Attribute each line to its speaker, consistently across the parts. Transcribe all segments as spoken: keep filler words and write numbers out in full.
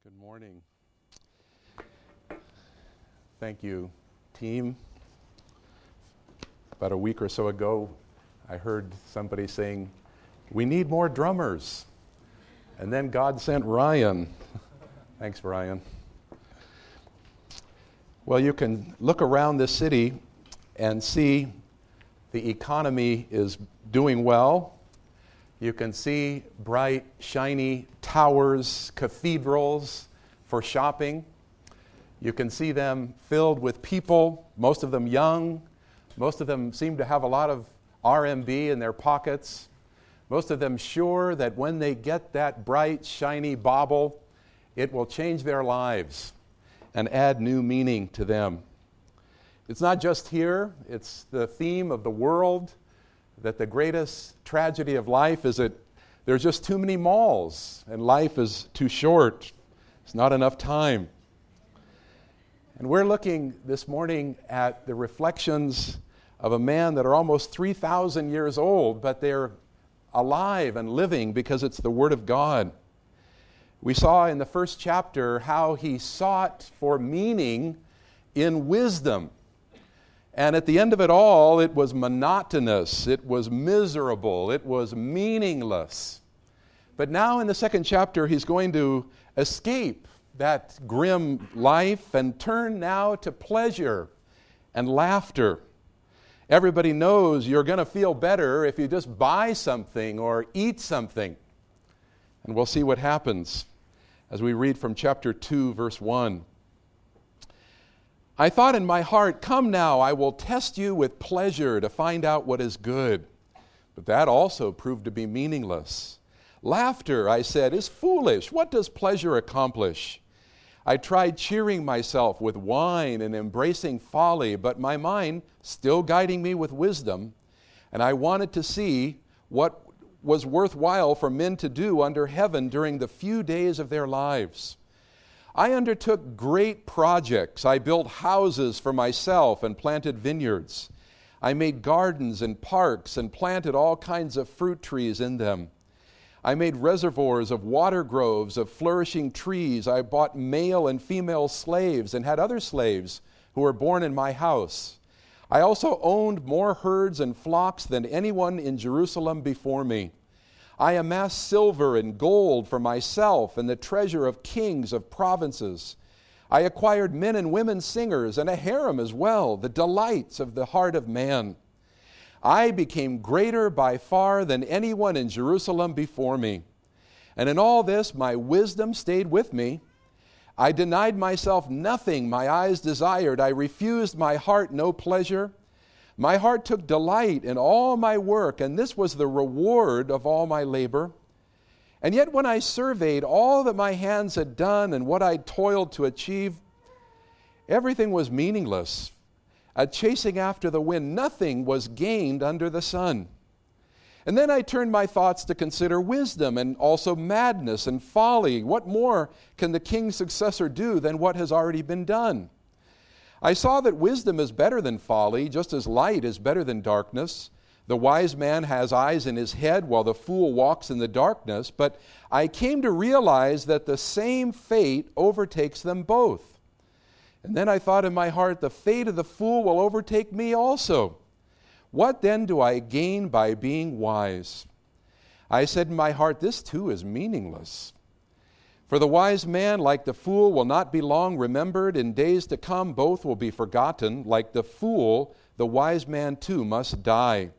Speaker 1: Good morning. Thank you, team. About a week or so ago, I heard somebody saying, we need more drummers. And then God sent Ryan. Thanks, Ryan. Well, you can look around this city and see the economy is doing well. You can see bright, shiny towers, cathedrals for shopping. You can see them filled with people, most of them young. Most of them seem to have a lot of R M B in their pockets. Most of them sure that when they get that bright, shiny bauble, it will change their lives and add new meaning to them. It's not just here. It's the theme of the world, that the greatest tragedy of life is that there's just too many malls and life is too short. It's not enough time. And we're looking this morning at the reflections of a man that are almost three thousand years old, but they're alive and living because it's the Word of God. We saw in the first chapter how he sought for meaning in wisdom. And at the end of it all, it was monotonous, it was miserable, it was meaningless. But now in the second chapter, he's going to escape that grim life and turn now to pleasure and laughter. Everybody knows you're going to feel better if you just buy something or eat something. And we'll see what happens as we read from chapter two, verse one. I thought in my heart, come now, I will test you with pleasure to find out what is good. But that also proved to be meaningless. Laughter, I said, is foolish. What does pleasure accomplish? I tried cheering myself with wine and embracing folly, but my mind still guiding me with wisdom, and I wanted to see what was worthwhile for men to do under heaven during the few days of their lives. I undertook great projects. I built houses for myself and planted vineyards. I made gardens and parks and planted all kinds of fruit trees in them. I made reservoirs of water groves of flourishing trees. I bought male and female slaves and had other slaves who were born in my house. I also owned more herds and flocks than anyone in Jerusalem before me. I amassed silver and gold for myself and the treasure of kings of provinces. I acquired men and women singers and a harem as well, the delights of the heart of man. I became greater by far than anyone in Jerusalem before me. And in all this, my wisdom stayed with me. I denied myself nothing my eyes desired. I refused my heart no pleasure. My heart took delight in all my work, and this was the reward of all my labor. And yet when I surveyed all that my hands had done and what I toiled to achieve, everything was meaningless. A chasing after the wind, nothing was gained under the sun. And then I turned my thoughts to consider wisdom and also madness and folly. What more can the king's successor do than what has already been done? I saw that wisdom is better than folly, just as light is better than darkness. The wise man has eyes in his head, while the fool walks in the darkness. But I came to realize that the same fate overtakes them both. And then I thought in my heart, the fate of the fool will overtake me also. What then do I gain by being wise? I said in my heart, this too is meaningless. For the wise man, like the fool, will not be long remembered. In days to come, both will be forgotten. Like the fool, the wise man too must die.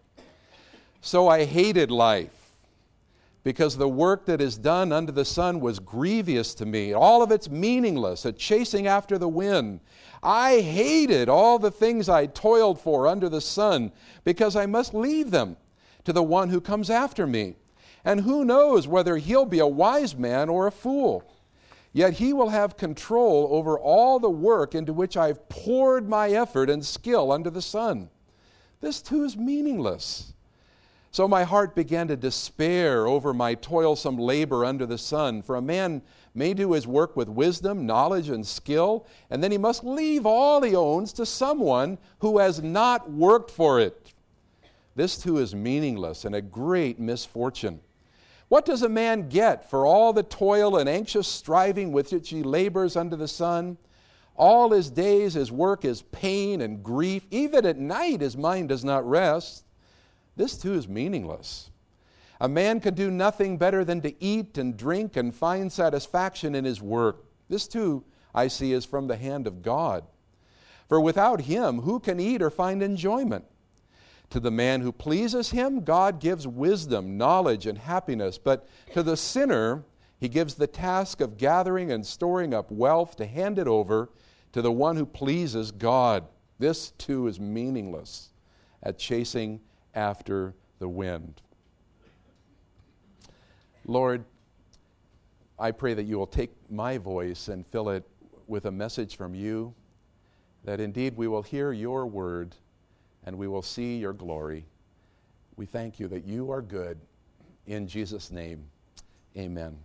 Speaker 1: So I hated life, because the work that is done under the sun was grievous to me. All of it's meaningless, a chasing after the wind. I hated all the things I toiled for under the sun, because I must leave them to the one who comes after me. And who knows whether he'll be a wise man or a fool. Yet he will have control over all the work into which I've poured my effort and skill under the sun. This too is meaningless. So my heart began to despair over my toilsome labor under the sun. For a man may do his work with wisdom, knowledge, and skill, and then he must leave all he owns to someone who has not worked for it. This too is meaningless and a great misfortune. What does a man get for all the toil and anxious striving with which he labors under the sun? All his days his work is pain and grief. Even at night his mind does not rest. This too is meaningless. A man can do nothing better than to eat and drink and find satisfaction in his work. This too, I see, is from the hand of God. For without him, who can eat or find enjoyment? To the man who pleases him, God gives wisdom, knowledge, and happiness. But to the sinner, he gives the task of gathering and storing up wealth to hand it over to the one who pleases God. This too is meaningless at chasing after the wind. Lord, I pray that you will take my voice and fill it with a message from you, that indeed we will hear your word and we will see your glory. We thank you that you are good. In Jesus' name, amen.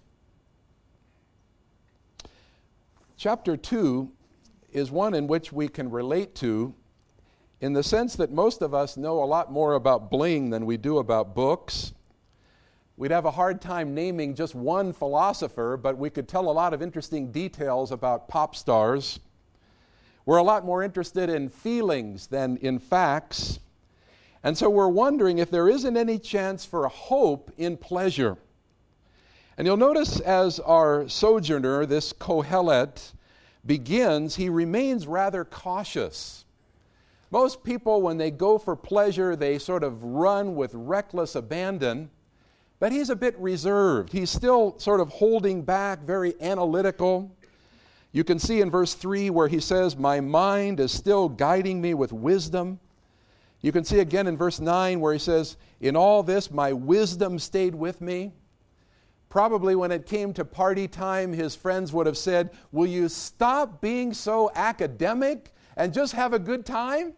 Speaker 1: Chapter two is one in which we can relate to, in the sense that most of us know a lot more about bling than we do about books. We'd have a hard time naming just one philosopher, but we could tell a lot of interesting details about pop stars. We're a lot more interested in feelings than in facts. And so we're wondering if there isn't any chance for a hope in pleasure. And you'll notice as our sojourner, this Kohelet, begins, he remains rather cautious. Most people, when they go for pleasure, they sort of run with reckless abandon. But he's a bit reserved. He's still sort of holding back, very analytical. You can see in verse three where he says, my mind is still guiding me with wisdom. You can see again in verse nine where he says, in all this my wisdom stayed with me. Probably when it came to party time, his friends would have said, will you stop being so academic and just have a good time?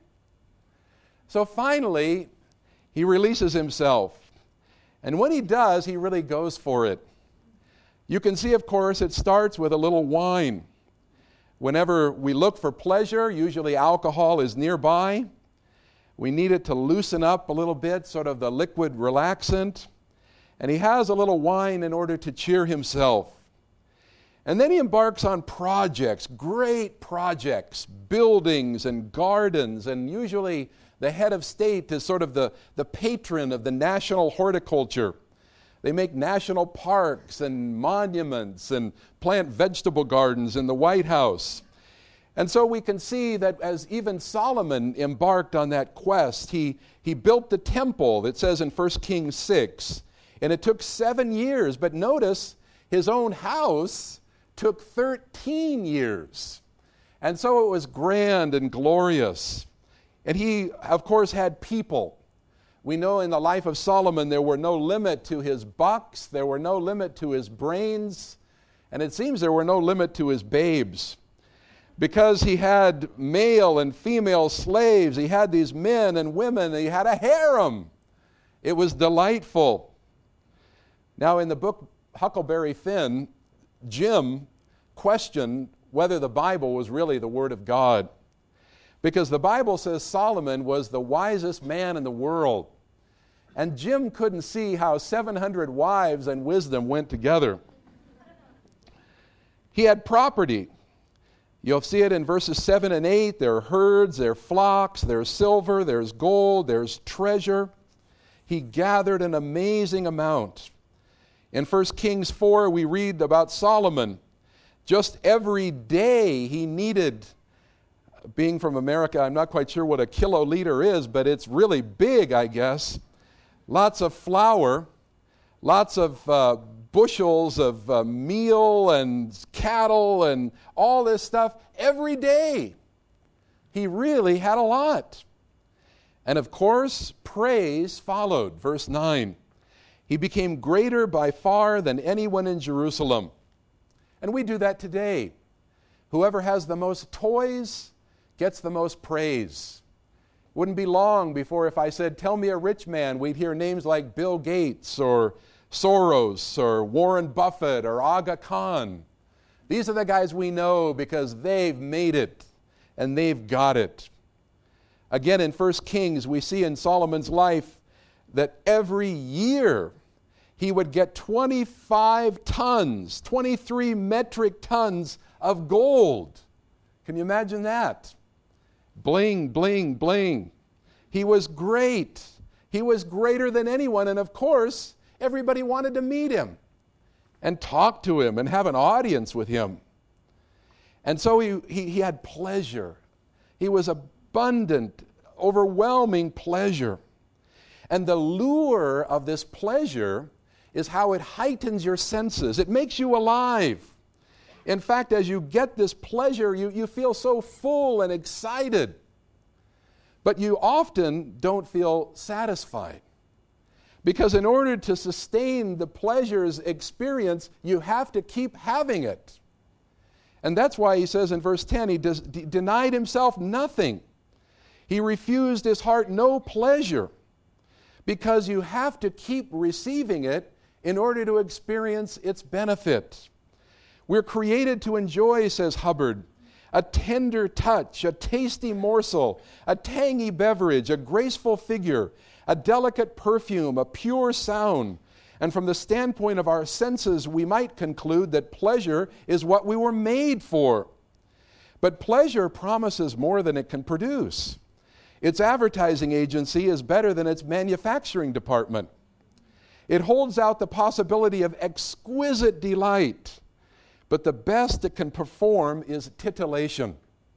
Speaker 1: So finally, he releases himself. And when he does, he really goes for it. You can see, of course, it starts with a little wine. Whenever we look for pleasure, usually alcohol is nearby. We need it to loosen up a little bit, sort of the liquid relaxant. And he has a little wine in order to cheer himself. And then he embarks on projects, great projects, buildings and gardens, and usually the head of state is sort of the, the patron of the national horticulture. They make national parks and monuments and plant vegetable gardens in the White House. And so we can see that as even Solomon embarked on that quest, he, he built the temple that says in First Kings six. And it took seven years, but notice his own house took thirteen years. And so it was grand and glorious. And he, of course, had people. We know in the life of Solomon there were no limit to his bucks, there were no limit to his brains, and it seems there were no limit to his babes. Because he had male and female slaves, he had these men and women, he had a harem. It was delightful. Now in the book Huckleberry Finn, Jim questioned whether the Bible was really the Word of God. Because the Bible says Solomon was the wisest man in the world. And Jim couldn't see how seven hundred wives and wisdom went together. He had property. You'll see it in verses seven and eight. There are herds, there are flocks, there's silver, there's gold, there's treasure. He gathered an amazing amount. In First Kings four, we read about Solomon. Just every day he needed, being from America, I'm not quite sure what a kiloliter is, but it's really big, I guess. Lots of flour, lots of uh, bushels of uh, meal and cattle and all this stuff every day. He really had a lot. And of course, praise followed. Verse nine. He became greater by far than anyone in Jerusalem. And we do that today. Whoever has the most toys gets the most praise. Wouldn't be long before if I said, tell me a rich man, we'd hear names like Bill Gates or Soros or Warren Buffett or Aga Khan. These are the guys we know because they've made it and they've got it. Again, in First Kings, we see in Solomon's life that every year he would get twenty-five tons, twenty-three metric tons of gold. Can you imagine that? Bling, bling, bling. He was great. He was greater than anyone, and of course, everybody wanted to meet him and talk to him and have an audience with him. And so he, he, he had pleasure. He was abundant, overwhelming pleasure. And the lure of this pleasure is how it heightens your senses. It makes you alive. In fact, as you get this pleasure, you, you feel so full and excited. But you often don't feel satisfied. Because in order to sustain the pleasure's experience, you have to keep having it. And that's why he says in verse ten, he des- de- denied himself nothing. He refused his heart no pleasure. Because you have to keep receiving it in order to experience its benefit. We're created to enjoy, says Hubbard, a tender touch, a tasty morsel, a tangy beverage, a graceful figure, a delicate perfume, a pure sound. And from the standpoint of our senses, we might conclude that pleasure is what we were made for. But pleasure promises more than it can produce. Its advertising agency is better than its manufacturing department. It holds out the possibility of exquisite delight, but the best it can perform is titillation.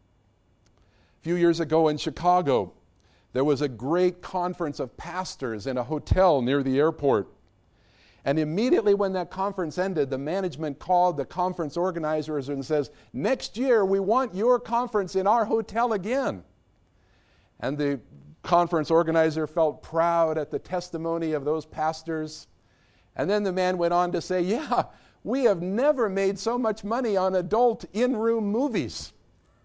Speaker 1: A few years ago in Chicago, there was a great conference of pastors in a hotel near the airport. And immediately when that conference ended, the management called the conference organizers and says, "Next year we want your conference in our hotel again." And the conference organizer felt proud at the testimony of those pastors. And then the man went on to say, "Yeah, we have never made so much money on adult in-room movies."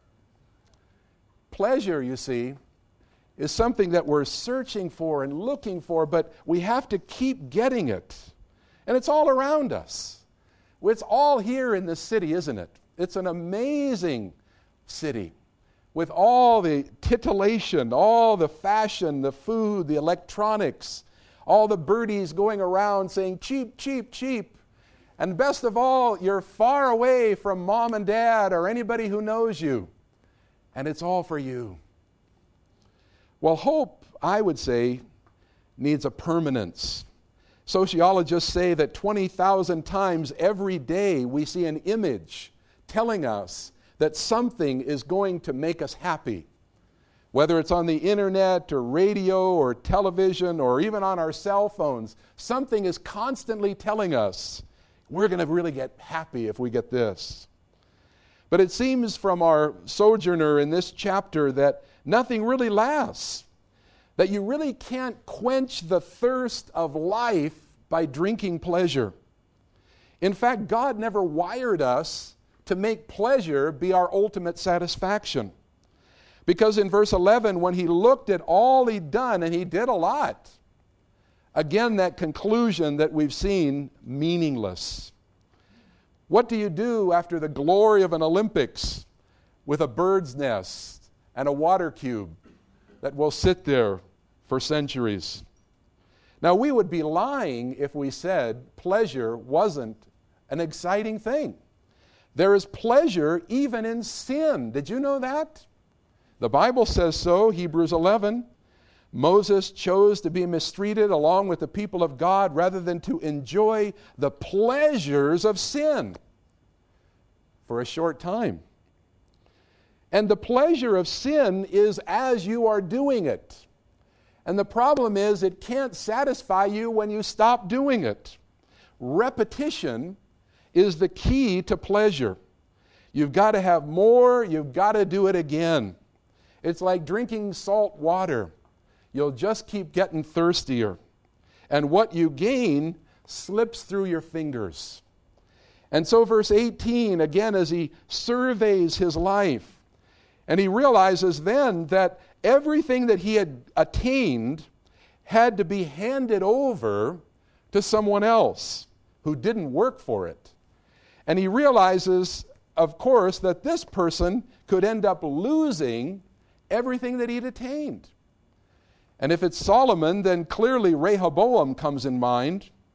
Speaker 1: Pleasure, you see, is something that we're searching for and looking for, but we have to keep getting it. And it's all around us. It's all here in this city, isn't it? It's an amazing city with all the titillation, all the fashion, the food, the electronics, all the birdies going around saying, "Cheap, cheap, cheap." And best of all, you're far away from mom and dad or anybody who knows you. And it's all for you. Well, hope, I would say, needs a permanence. Sociologists say that twenty thousand times every day we see an image telling us that something is going to make us happy. Whether it's on the internet or radio or television or even on our cell phones, something is constantly telling us we're going to really get happy if we get this. But it seems from our sojourner in this chapter that nothing really lasts. That you really can't quench the thirst of life by drinking pleasure. In fact, God never wired us to make pleasure be our ultimate satisfaction. Because in verse eleven, when he looked at all he'd done, and he did a lot, again, that conclusion that we've seen, meaningless. What do you do after the glory of an Olympics with a bird's nest and a water cube that will sit there for centuries? Now, we would be lying if we said pleasure wasn't an exciting thing. There is pleasure even in sin. Did you know that? The Bible says so, Hebrews eleven. Moses chose to be mistreated along with the people of God rather than to enjoy the pleasures of sin for a short time. And the pleasure of sin is as you are doing it. And the problem is it can't satisfy you when you stop doing it. Repetition is the key to pleasure. You've got to have more, you've got to do it again. It's like drinking salt water. You'll just keep getting thirstier. And what you gain slips through your fingers. And so verse eighteen, again, as he surveys his life, and he realizes then that everything that he had attained had to be handed over to someone else who didn't work for it. And he realizes, of course, that this person could end up losing everything that he'd attained. And if it's Solomon, then clearly Rehoboam comes in mind.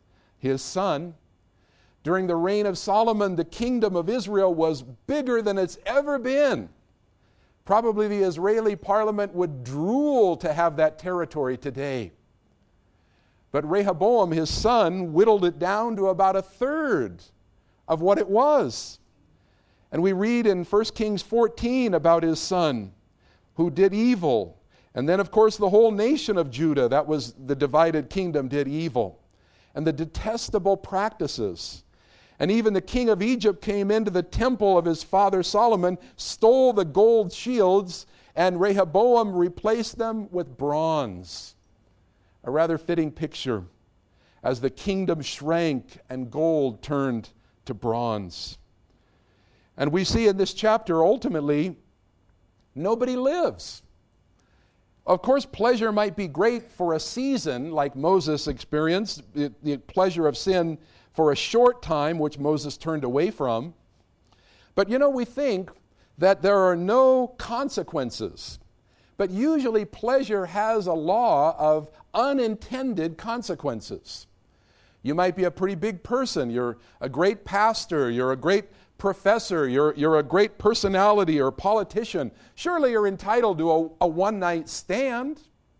Speaker 1: his son. During the reign of Solomon, the kingdom of Israel was bigger than it's ever been. Probably the Israeli parliament would drool to have that territory today. But Rehoboam, his son, whittled it down to about a third of what it was. And we read in First Kings fourteen about his son who did evil. And then, of course, the whole nation of Judah, that was the divided kingdom, did evil. And the detestable practices. And even the king of Egypt came into the temple of his father Solomon, stole the gold shields, and Rehoboam replaced them with bronze. A rather fitting picture as the kingdom shrank and gold turned to bronze. And we see in this chapter, ultimately, nobody lives. Of course, pleasure might be great for a season, like Moses experienced, the, the pleasure of sin for a short time, which Moses turned away from. But you know, we think that there are no consequences. But usually pleasure has a law of unintended consequences. You might be a pretty big person. You're a great pastor. You're a great professor. You're, you're a great personality or politician. Surely you're entitled to a, a one-night stand.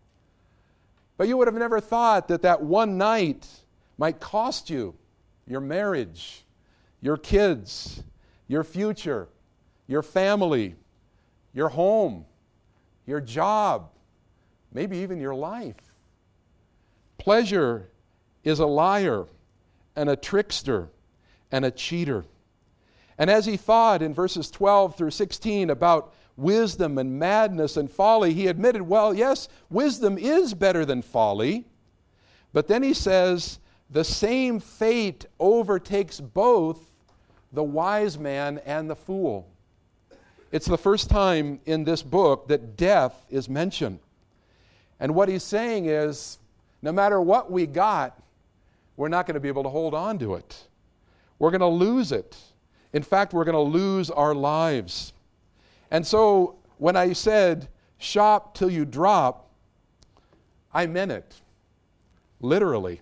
Speaker 1: But you would have never thought that that one night might cost you your marriage, your kids, your future, your family, your home, your job, maybe even your life. Pleasure is a liar and a trickster and a cheater. And as he thought in verses twelve through sixteen about wisdom and madness and folly, he admitted, well, yes, wisdom is better than folly. But then he says, the same fate overtakes both the wise man and the fool. It's the first time in this book that death is mentioned. And what he's saying is, no matter what we got, we're not going to be able to hold on to it. We're going to lose it. In fact, we're going to lose our lives. And so when I said, shop till you drop, I meant it. Literally.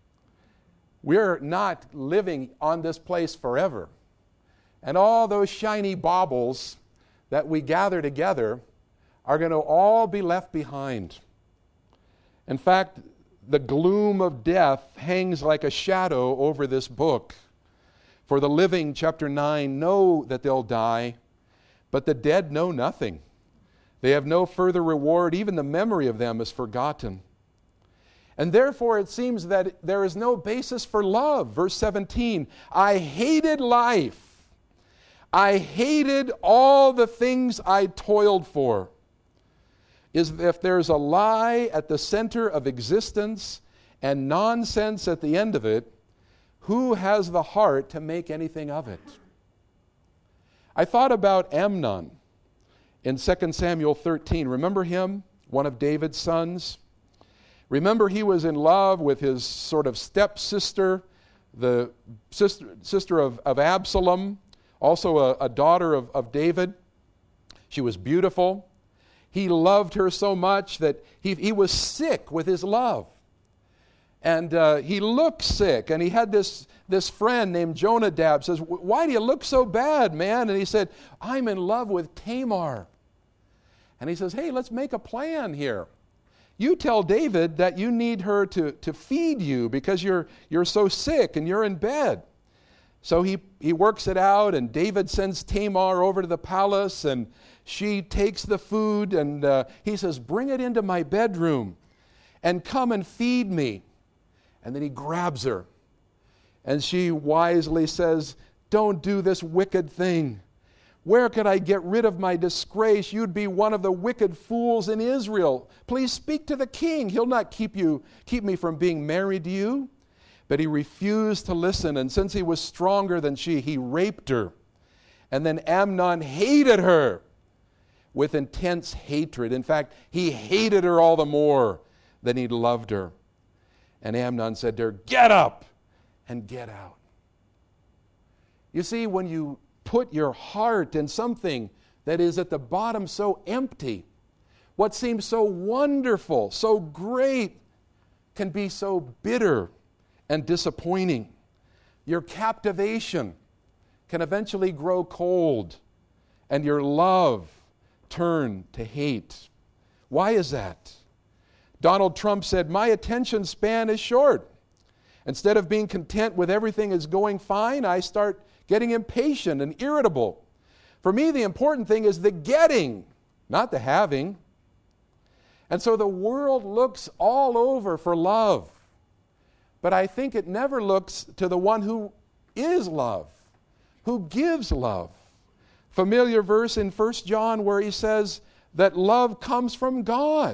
Speaker 1: We're not living on this place forever. And all those shiny baubles that we gather together are going to all be left behind. In fact, the gloom of death hangs like a shadow over this book. For the living, chapter nine, know that they'll die, but the dead know nothing. They have no further reward. Even the memory of them is forgotten. And therefore it seems that there is no basis for love. Verse seventeen, I hated life. I hated all the things I toiled for. Is if there's a lie at the center of existence and nonsense at the end of it, who has the heart to make anything of it? I thought about Amnon in Second Samuel thirteen. Remember him? One of David's sons. Remember he was in love with his sort of stepsister, the sister, sister of, of Absalom, also a, a daughter of, of David. She was beautiful. He loved her so much that he, he was sick with his love. And uh, he looked sick, and he had this, this friend named Jonadab says, why do you look so bad, man? And he said, I'm in love with Tamar. And he says, hey, let's make a plan here. You tell David that you need her to, to feed you because you're, you're so sick and you're in bed. So he, he works it out, and David sends Tamar over to the palace, and she takes the food, and uh, he says, bring it into my bedroom and come and feed me. And then he grabs her, and she wisely says, don't do this wicked thing. Where could I get rid of my disgrace? You'd be one of the wicked fools in Israel. Please speak to the king. He'll not keep you, keep me from being married to you. But he refused to listen, and since he was stronger than she, he raped her. And then Amnon hated her with intense hatred. In fact, he hated her all the more than he loved her. And Amnon said to her, get up and get out. You see, when you put your heart in something that is at the bottom so empty, what seems so wonderful, so great, can be so bitter and disappointing. Your captivation can eventually grow cold, and your love turn to hate. Why is that? Donald Trump said, "My attention span is short. Instead of being content with everything is going fine, I start getting impatient and irritable. For me, the important thing is the getting, not the having." And so the world looks all over for love. But I think it never looks to the one who is love, who gives love. Familiar verse in First John where he says that love comes from God.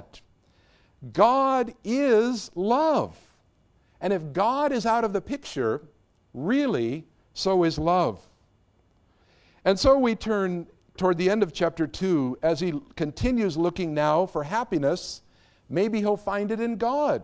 Speaker 1: God is love. And if God is out of the picture, really, so is love. And so we turn toward the end of chapter two as he continues looking now for happiness. Maybe he'll find it in God.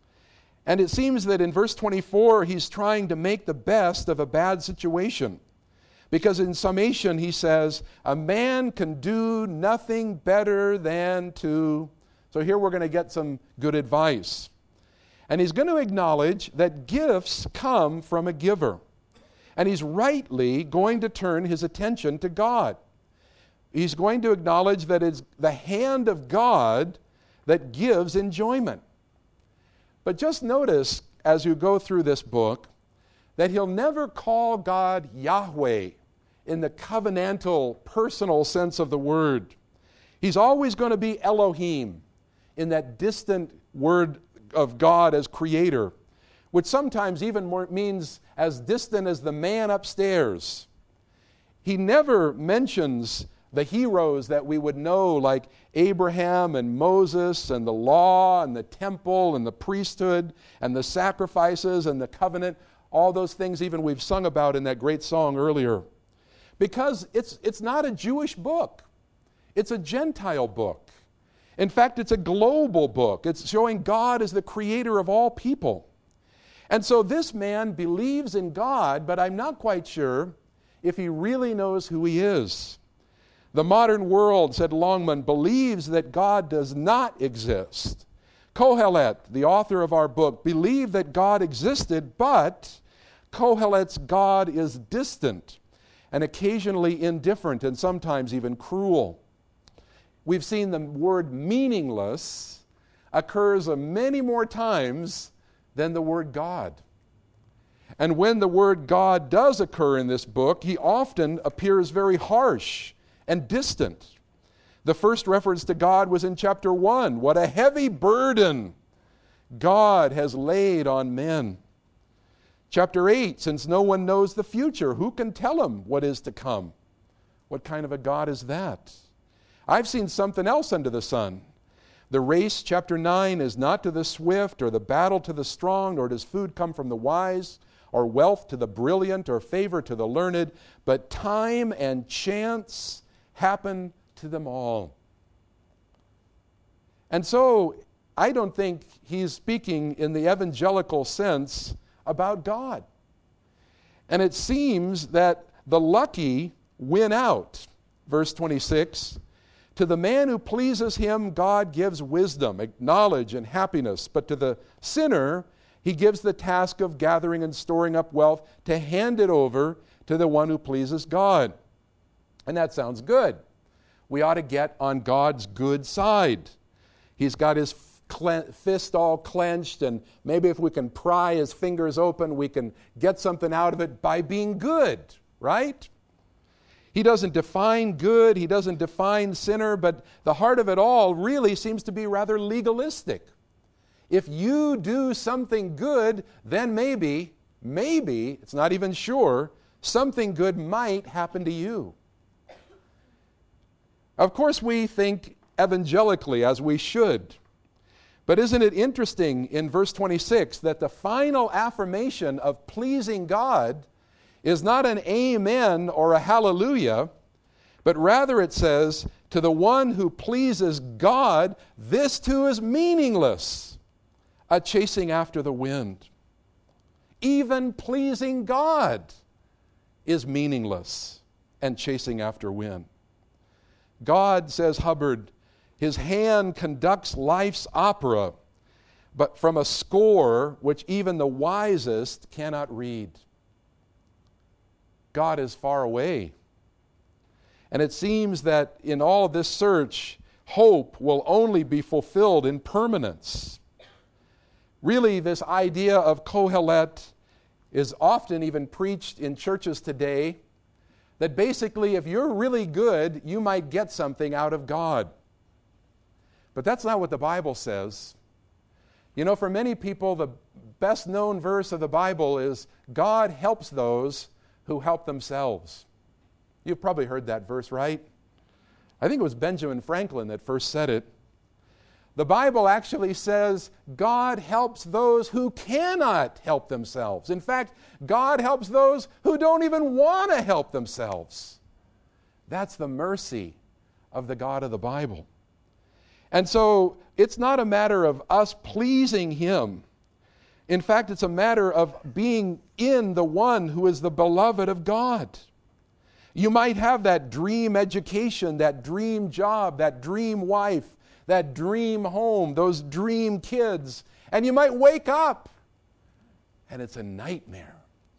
Speaker 1: And it seems that in verse twenty-four, he's trying to make the best of a bad situation. Because in summation, he says, a man can do nothing better than to... So here we're going to get some good advice. And he's going to acknowledge that gifts come from a giver. And he's rightly going to turn his attention to God. He's going to acknowledge that it's the hand of God that gives enjoyment. But just notice as you go through this book that he'll never call God Yahweh in the covenantal, personal sense of the word. He's always going to be Elohim in that distant word of God as creator, which sometimes even more means as distant as the man upstairs. He never mentions the heroes that we would know, like Abraham and Moses and the law and the temple and the priesthood and the sacrifices and the covenant, all those things even we've sung about in that great song earlier. Because it's, it's not a Jewish book. It's a Gentile book. In fact, it's a global book. It's showing God as the creator of all people. And so this man believes in God, but I'm not quite sure if he really knows who he is. The modern world, said Longman, believes that God does not exist. Kohelet, the author of our book, believed that God existed, but Kohelet's God is distant and occasionally indifferent and sometimes even cruel. We've seen the word meaningless occurs many more times than the word God. And when the word God does occur in this book, he often appears very harsh and distant. The first reference to God was in chapter one. What a heavy burden God has laid on men. Chapter eight, since no one knows the future, who can tell him what is to come? What kind of a God is that? I've seen something else under the sun. The race, chapter nine, is not to the swift, or the battle to the strong, nor does food come from the wise, or wealth to the brilliant, or favor to the learned, but time and chance happen to them all. And so, I don't think he's speaking in the evangelical sense about God. And it seems that the lucky win out. Verse twenty-six, to the man who pleases him, God gives wisdom, knowledge, and happiness. But to the sinner, he gives the task of gathering and storing up wealth to hand it over to the one who pleases God. And that sounds good. We ought to get on God's good side. He's got his fist all clenched, and maybe if we can pry his fingers open, we can get something out of it by being good, right? He doesn't define good, he doesn't define sinner, but the heart of it all really seems to be rather legalistic. If you do something good, then maybe, maybe, it's not even sure, something good might happen to you. Of course, we think evangelically, as we should. But isn't it interesting in verse twenty-six that the final affirmation of pleasing God is not an amen or a hallelujah, but rather it says, to the one who pleases God, this too is meaningless, a chasing after the wind. Even pleasing God is meaningless and chasing after wind. God, says Hubbard, his hand conducts life's opera, but from a score which even the wisest cannot read. God is far away. And it seems that in all of this search, hope will only be fulfilled in permanence. Really, this idea of Kohelet is often even preached in churches today, that basically if you're really good, you might get something out of God. But that's not what the Bible says. You know, for many people, the best known verse of the Bible is, God helps those who help themselves. You've probably heard that verse, right? I think it was Benjamin Franklin that first said it. The Bible actually says God helps those who cannot help themselves. In fact, God helps those who don't even want to help themselves. That's the mercy of the God of the Bible. And so it's not a matter of us pleasing Him. In fact, it's a matter of being in the one who is the beloved of God. You might have that dream education, that dream job, that dream wife, that dream home, those dream kids, and you might wake up and it's a nightmare.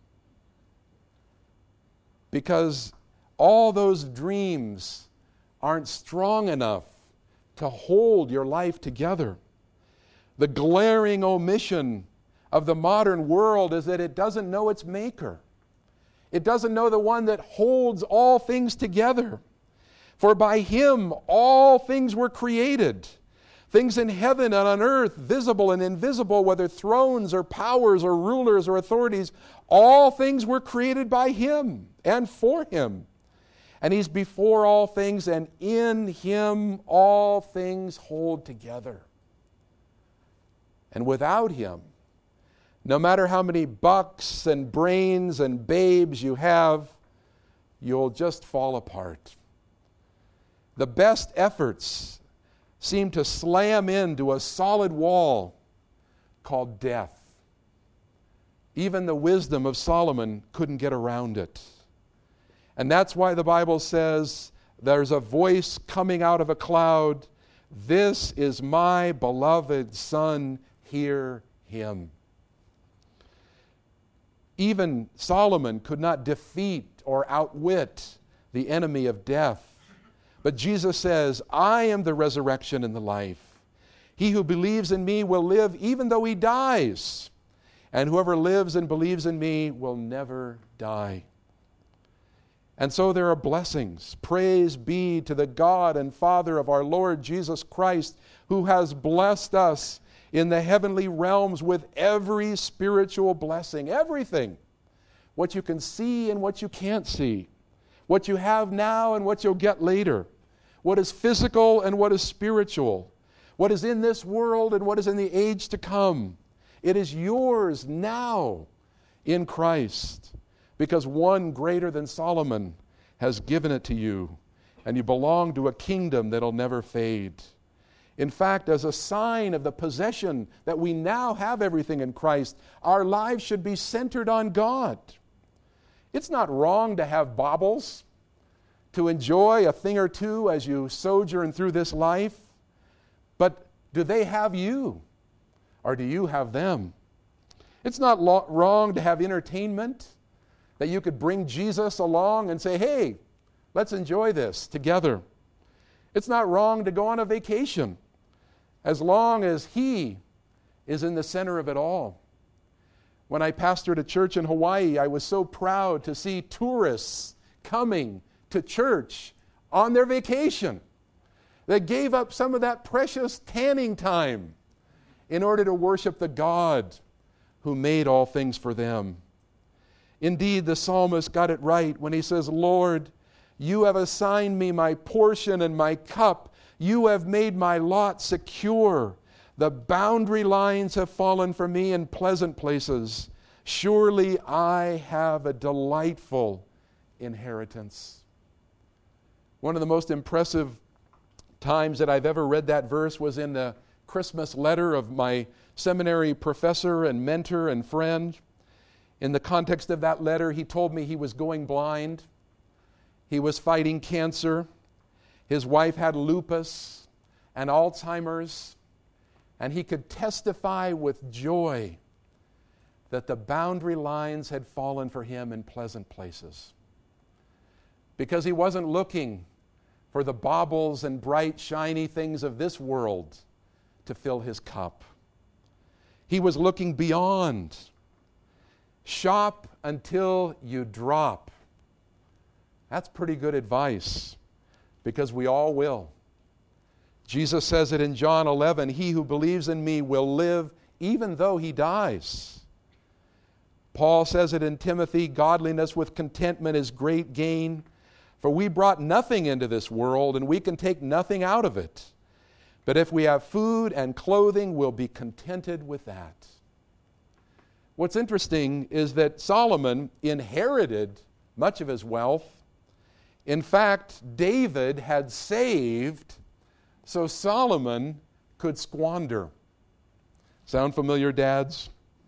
Speaker 1: Because all those dreams aren't strong enough to hold your life together. The glaring omission of the modern world is that it doesn't know its maker. It doesn't know the one that holds all things together. For by Him all things were created, things in heaven and on earth, visible and invisible, whether thrones or powers or rulers or authorities, all things were created by Him and for Him. And He's before all things, and in Him all things hold together. And without Him, no matter how many bucks and brains and babes you have, you'll just fall apart. The best efforts seem to slam into a solid wall called death. Even the wisdom of Solomon couldn't get around it. And that's why the Bible says there's a voice coming out of a cloud. This is my beloved Son, hear Him. Even Solomon could not defeat or outwit the enemy of death. But Jesus says, I am the resurrection and the life. He who believes in me will live even though he dies. And whoever lives and believes in me will never die. And so there are blessings. Praise be to the God and Father of our Lord Jesus Christ, who has blessed us in the heavenly realms with every spiritual blessing. Everything. What you can see and what you can't see. What you have now and what you'll get later. What is physical and what is spiritual. What is in this world and what is in the age to come. It is yours now in Christ, because one greater than Solomon has given it to you, and you belong to a kingdom that'll never fade. In fact, as a sign of the possession that we now have everything in Christ, our lives should be centered on God. It's not wrong to have baubles, to enjoy a thing or two as you sojourn through this life, but do they have you, or do you have them? It's not lo- wrong to have entertainment, that you could bring Jesus along and say, hey, let's enjoy this together. It's not wrong to go on a vacation, as long as He is in the center of it all. When I pastored a church in Hawaii, I was so proud to see tourists coming to church on their vacation. They gave up some of that precious tanning time in order to worship the God who made all things for them. Indeed, the psalmist got it right when he says, Lord, you have assigned me my portion and my cup. You have made my lot secure. The boundary lines have fallen for me in pleasant places. Surely I have a delightful inheritance. One of the most impressive times that I've ever read that verse was in the Christmas letter of my seminary professor and mentor and friend. In the context of that letter, he told me he was going blind. He was fighting cancer. His wife had lupus and Alzheimer's. And he could testify with joy that the boundary lines had fallen for him in pleasant places. Because he wasn't looking for the baubles and bright, shiny things of this world to fill his cup. He was looking beyond. Shop until you drop. That's pretty good advice, because we all will. Jesus says it in John eleven, "He who believes in me will live even though he dies." Paul says it in Timothy, "Godliness with contentment is great gain. For we brought nothing into this world, and we can take nothing out of it. But if we have food and clothing, we'll be contented with that." What's interesting is that Solomon inherited much of his wealth. In fact, David had saved so Solomon could squander. Sound familiar, dads?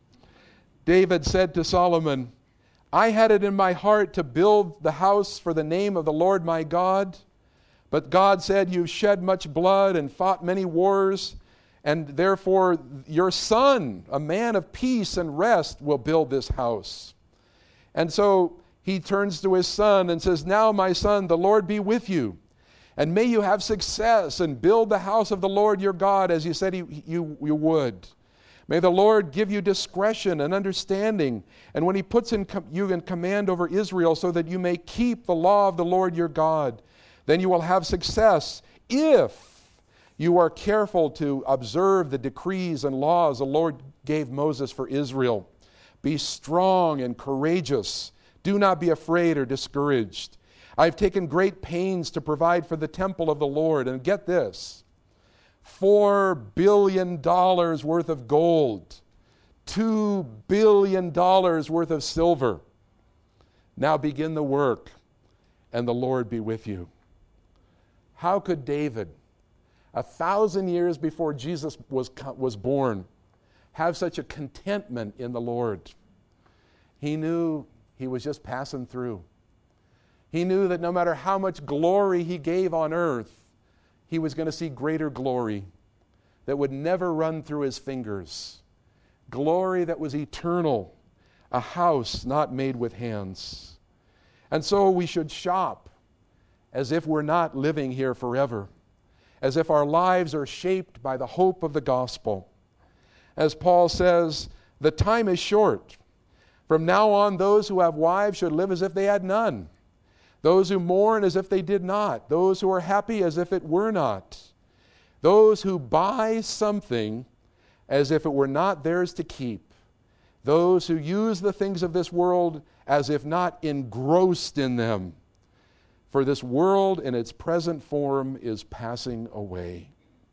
Speaker 1: David said to Solomon, "I had it in my heart to build the house for the name of the Lord my God. But God said, you've shed much blood and fought many wars, and therefore your son, a man of peace and rest, will build this house." And so he turns to his son and says, "Now, my son, the Lord be with you. And may you have success and build the house of the Lord your God as you said he, you, you would. May the Lord give you discretion and understanding, and when he puts in com- you in command over Israel, so that you may keep the law of the Lord your God, then you will have success if you are careful to observe the decrees and laws the Lord gave Moses for Israel. Be strong and courageous. Do not be afraid or discouraged. I've taken great pains to provide for the temple of the Lord." And get this, four billion dollars worth of gold, two billion dollars worth of silver. Now begin the work, and the Lord be with you. How could David, a thousand years before Jesus was, was born, have such a contentment in the Lord? He knew he was just passing through. He knew that no matter how much glory he gave on earth, he was going to see greater glory that would never run through his fingers. Glory that was eternal, a house not made with hands. And so we should shop as if we're not living here forever, as if our lives are shaped by the hope of the gospel. As Paul says, the time is short. From now on, those who have wives should live as if they had none. Those who mourn as if they did not. Those who are happy as if it were not. Those who buy something as if it were not theirs to keep. Those who use the things of this world as if not engrossed in them. For this world in its present form is passing away.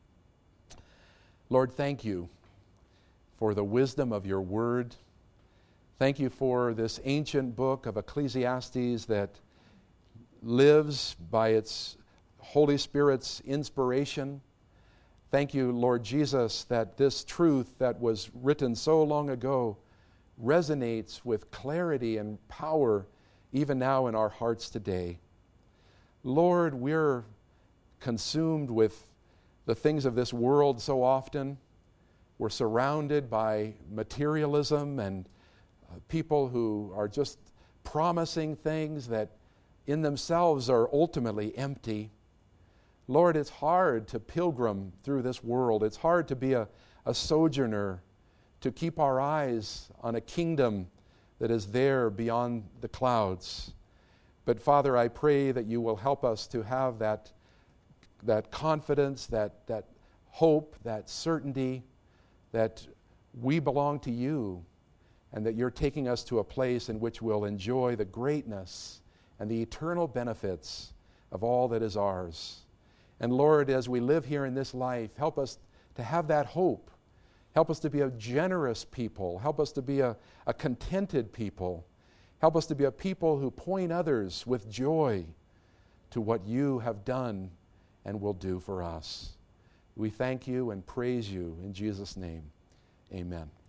Speaker 1: Lord, thank you for the wisdom of your word. Thank you for this ancient book of Ecclesiastes that lives by its Holy Spirit's inspiration. Thank you, Lord Jesus, that this truth that was written so long ago resonates with clarity and power even now in our hearts today. Lord, we're consumed with the things of this world so often. We're surrounded by materialism and uh, people who are just promising things that in themselves are ultimately empty. Lord, it's hard to pilgrim through this world. It's hard to be a, a sojourner, to keep our eyes on a kingdom that is there beyond the clouds. But Father, I pray that you will help us to have that, that confidence, that, that hope, that certainty that we belong to you and that you're taking us to a place in which we'll enjoy the greatness and the eternal benefits of all that is ours. And Lord, as we live here in this life, help us to have that hope. Help us to be a generous people. Help us to be a, a contented people. Help us to be a people who point others with joy to what you have done and will do for us. We thank you and praise you in Jesus' name. Amen.